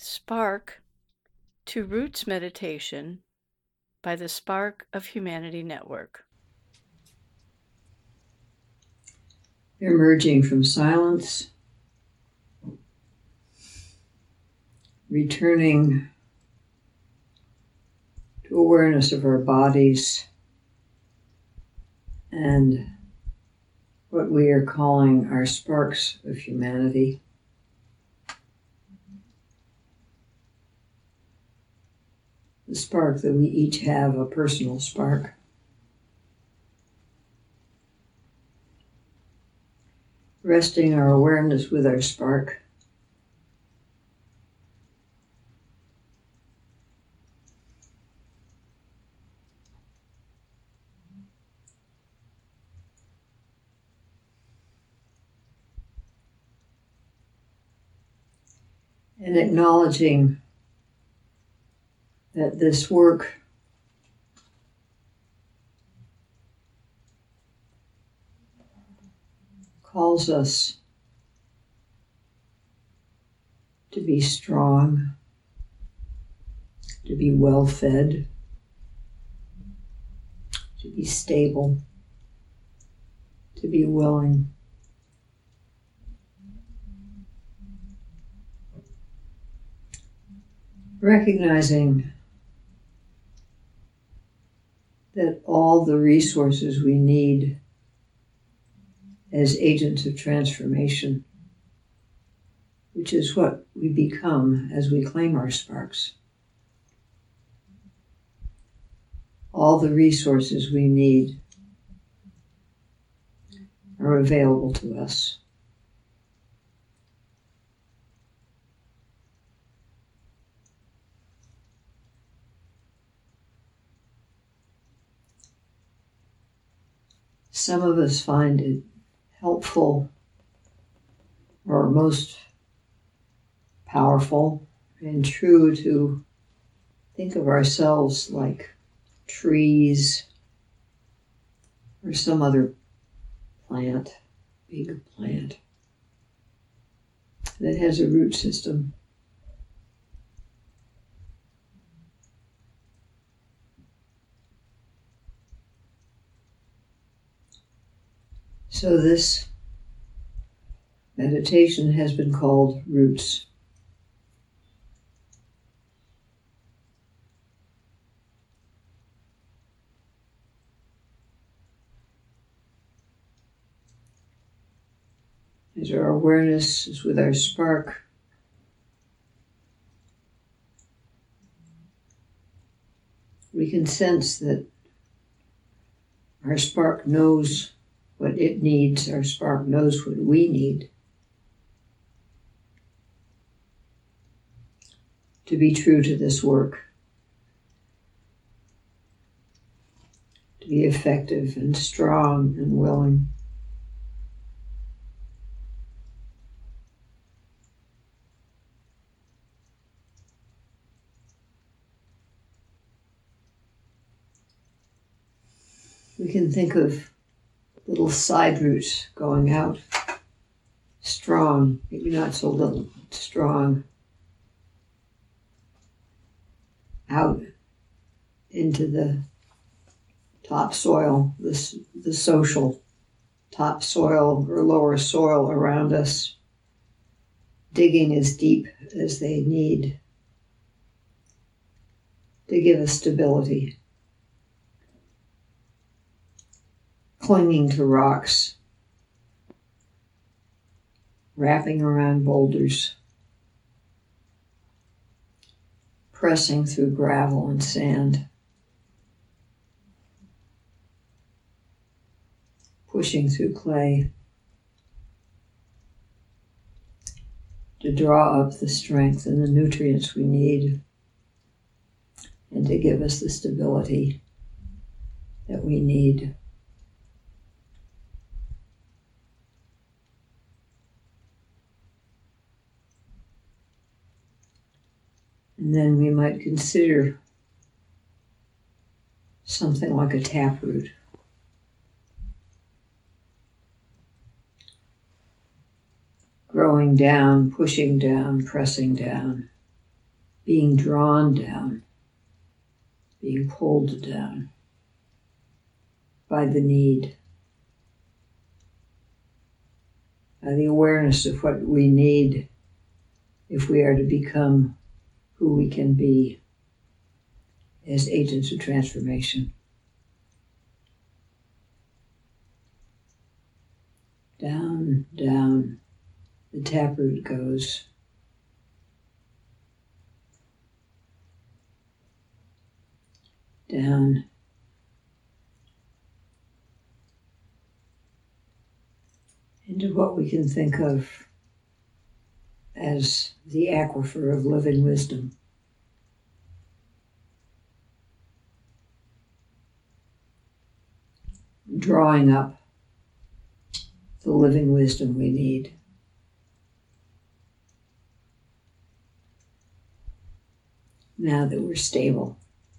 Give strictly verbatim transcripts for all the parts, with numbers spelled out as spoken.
Spark to Roots Meditation by the Spark of Humanity Network. Emerging from silence, returning to awareness of our bodies and what we are calling our sparks of humanity. The spark that we each have, a personal spark. Resting our awareness with our spark. And acknowledging that this work calls us to be strong, to be well-fed, to be stable, to be willing. Recognizing that all the resources we need as agents of transformation, which is what we become as we claim our sparks. All the resources we need are available to us. Some of us find it helpful or most powerful and true to think of ourselves like trees or some other plant, big plant, that has a root system. So this meditation has been called Roots. As our awareness is with our spark, we can sense that our spark knows what it needs, our spark knows what we need to be true to this work, to be effective and strong and willing. We can think of little side roots going out, strong, maybe not so little, strong, out into the topsoil, this the social topsoil or lower soil around us, digging as deep as they need to give us stability. Clinging to rocks, wrapping around boulders, pressing through gravel and sand, pushing through clay to draw up the strength and the nutrients we need and to give us the stability that we need. And then we might consider something like a taproot. Growing down, pushing down, pressing down, being drawn down, being pulled down by the need, by the awareness of what we need if we are to become who we can be as agents of transformation. Down, down, the taproot goes. Down. Into what we can think of as the aquifer of living wisdom. Drawing up the living wisdom we need. Now that we're stable.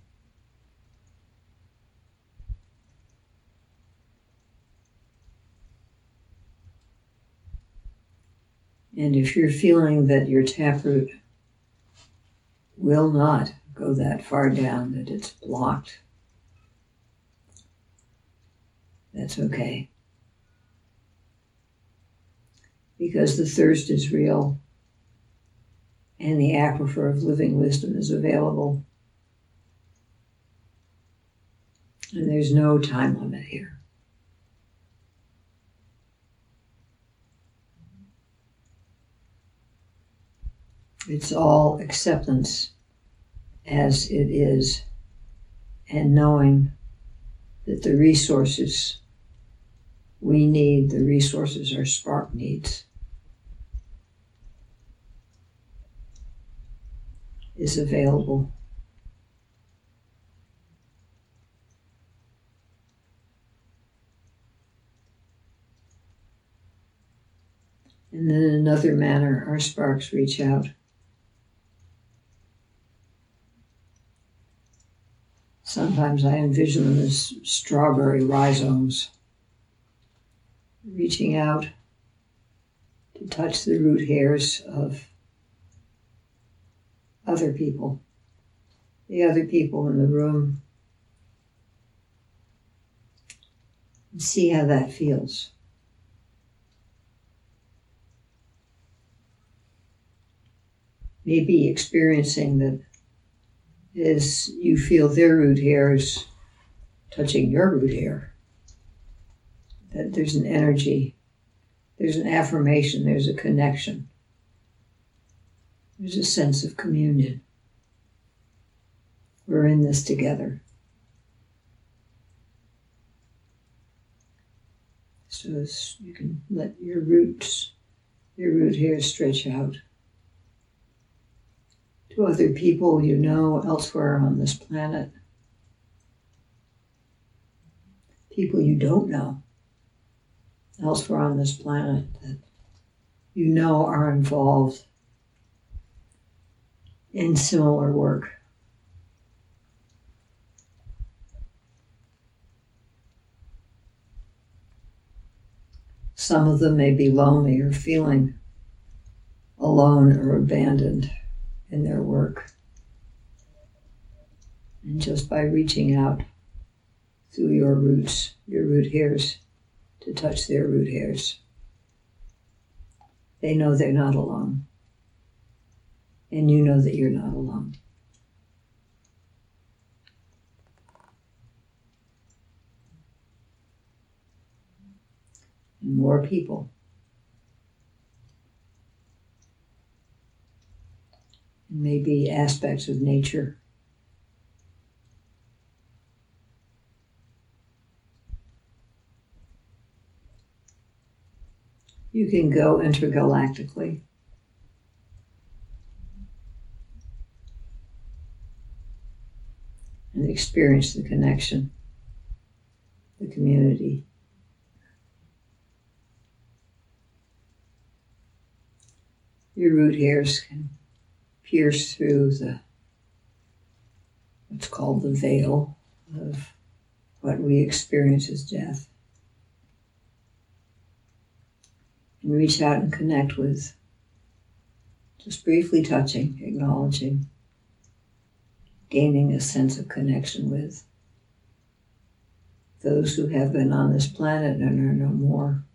And if you're feeling that your taproot will not go that far down, that it's blocked, that's okay. Because the thirst is real and the aquifer of living wisdom is available. And there's no time limit here. It's all acceptance as it is, and knowing that the resources we need, the resources our spark needs, is available. And then in another manner, our sparks reach out. Sometimes I envision them as strawberry rhizomes reaching out to touch the root hairs of other people, the other people in the room, and see how that feels. Maybe experiencing that as you feel their root hairs touching your root hair, that there's an energy, there's an affirmation, there's a connection, there's a sense of communion. We're in this together. So as you can let your roots, your root hairs stretch out to other people you know elsewhere on this planet, people you don't know elsewhere on this planet that you know are involved in similar work. Some of them may be lonely or feeling alone or abandoned in their work. And just by reaching out through your roots, your root hairs, to touch their root hairs, they know they're not alone. And you know that you're not alone. And more people. Maybe aspects of nature. You can go intergalactically. And experience the connection, the community. Your root hairs can pierce through the, what's called the veil of what we experience as death. And reach out and connect with, just briefly touching, acknowledging gaining a sense of connection with those who have been on this planet and are no more,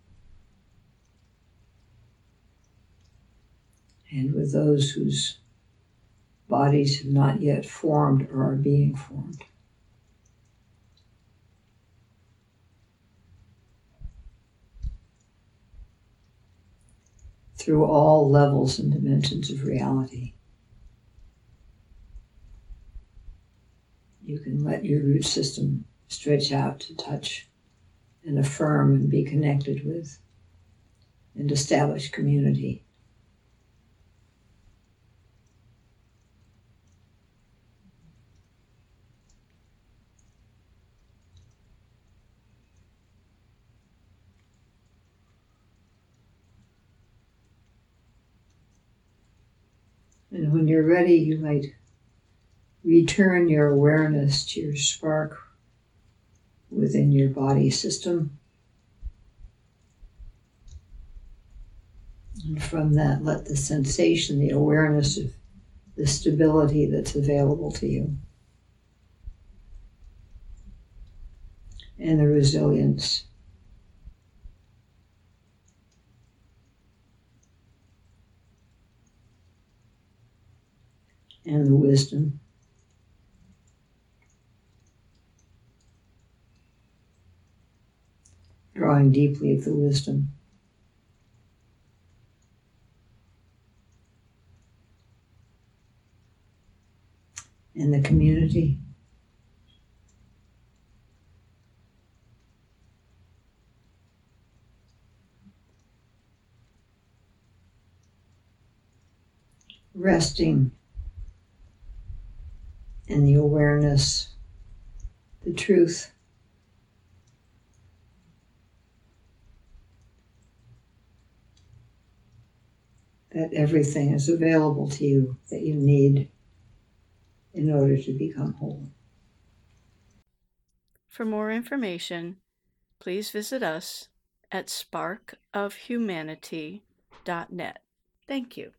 and with those whose bodies have not yet formed or are being formed. Through all levels and dimensions of reality, you can let your root system stretch out to touch and affirm and be connected with and establish community. And when you're ready, you might return your awareness to your spark within your body system. And from that, let the sensation, the awareness of the stability that's available to you, and the resilience, and the wisdom, drawing deeply of the wisdom, and the community, resting in the awareness, the truth, that everything is available to you that you need in order to become whole. For more information, please visit us at spark of humanity dot net. Thank you.